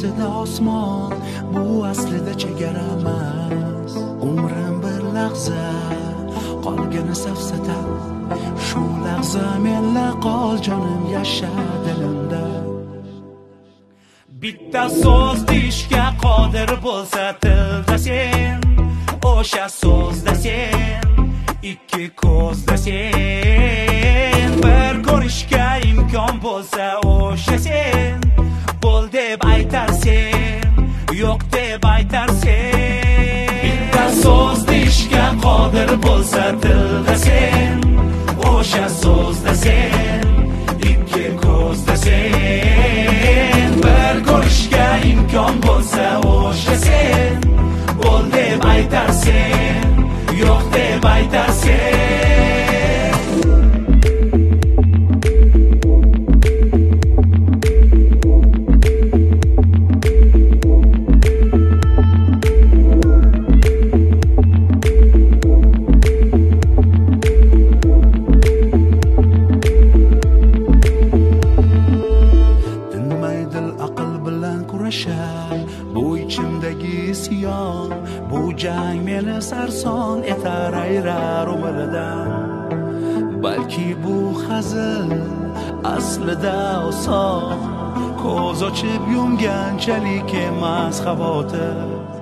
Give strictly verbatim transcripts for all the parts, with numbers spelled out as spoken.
ustida osmon, bu aslida chegara emas. Umrim bir lahza, qolgani safsata. Shu lahza menla qol jonim, yasha dilimda. Bitta so'z deyishga qodir bo'lsa tilda sen, o'sha so'zda sen, ikki ko'zda sen. Bir ko'rishga imkon bo'lsa o'sha sen, bo'l deb aytar sen, yo'q deb aytar sen. Bitta so'z deyishga qodir bo'lsa tilda sen, o'sha so'zda sen, ikki ko'zda sen. Bir ko'rishga imkon bo'lsa o'sha sen, bo'l deb aytar sen, yo'q deb aytar sen. Bu ichimdagi isyon, bu jang meni sarson etar, ayrar umridan. Balki bu hazil aslida oson, ko'z ochib yumganchalik emas xavotir.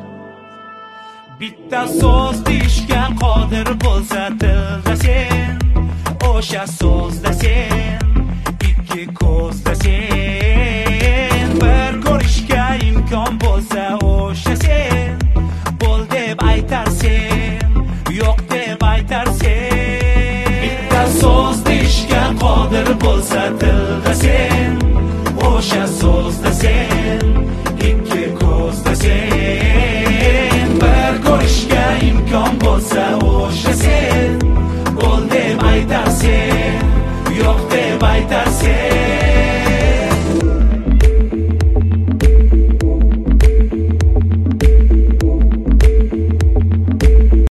Bitta so'z deyishga qodir bo'lsa tilda sen, o'sha so'zda sen, ikki ko'zda sen. Bir ko'rishga imkon bo'lsa o'sha sen, bo'l deb aytar sen, yo'q deb aytar sen. Bitta so'z deyishga qodir bo'lsa til